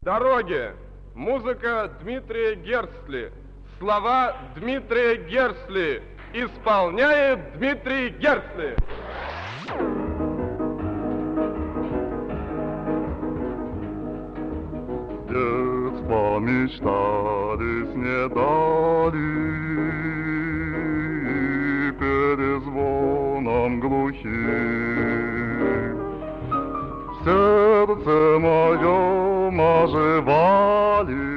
Дороги. Музыка Дмитрия Герсли. Слова Дмитрия Герсли. Исполняет Дмитрий Герсли. Детство мечтались не дали, перезвоном глухим в сердце моем оживали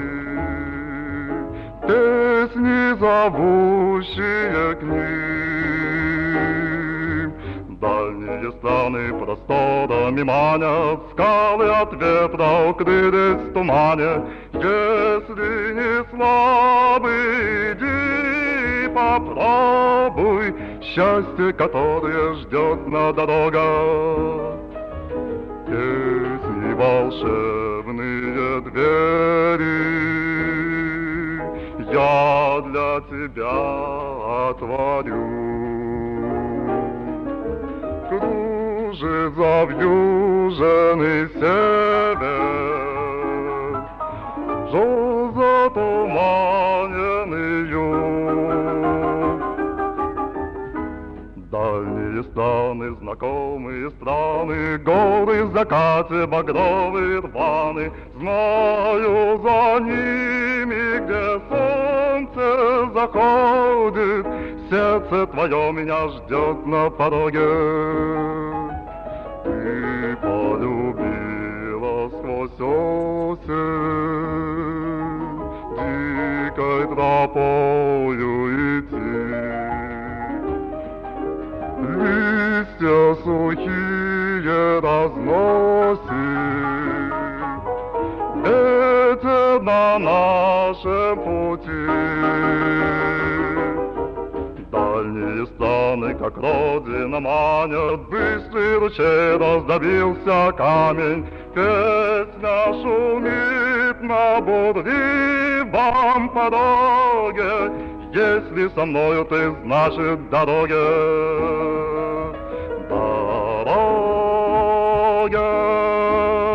песни, зовущие к ним. Дальние страны просторами манят, скалы от ветра укрылись в тумане. Если не слабый, иди попробуй счастье, которое ждет на дорогах. Песни волшебные двери я для тебя отворю. Кружит завьюженный север, жжет затуманенный юг. Дальние страны, знакомые страны, горы в закате багровые рваны. Знаю за ними, где солнце заходит, сердце твое меня ждет на пороге. Ты полюбила сквозь осень дикой тропою идти. Листья сухие разносит ветер на нашем пути. Дальние страны, как родина, манят, быстрый ручей раздавился камень. Песня шумит на бурливом пороге. Если со мною ты, значит, дороге. Дороге.